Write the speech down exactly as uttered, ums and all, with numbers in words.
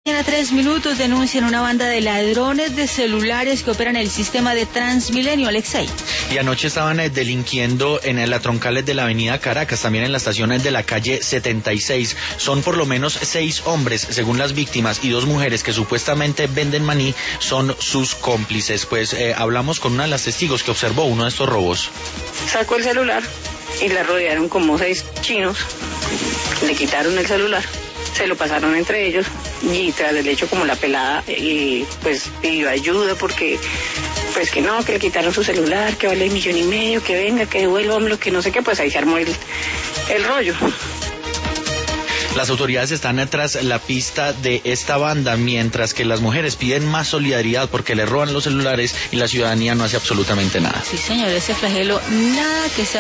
A tres minutos denuncian una banda de ladrones de celulares que operan el sistema de Transmilenio, Alexei. Y anoche estaban eh, delinquiendo en eh, la troncales de la avenida Caracas, también en las estaciones de la calle setenta y seis. Son por lo menos seis hombres, según las víctimas, y dos mujeres que supuestamente venden maní son sus cómplices. Pues eh, hablamos con una de las testigos que observó uno de estos robos. Sacó el celular y la rodearon como seis chinos, le quitaron el celular, se lo pasaron entre ellos y tras el hecho como la pelada y pues pidió ayuda porque pues que no, que le quitaron su celular, que vale un millón y medio, que venga, que devuélvamelo, que no sé qué, pues ahí se armó el, el rollo. Las autoridades están tras la pista de esta banda, mientras que las mujeres piden más solidaridad porque le roban los celulares y la ciudadanía no hace absolutamente nada. Sí, señor, ese flagelo nada que sea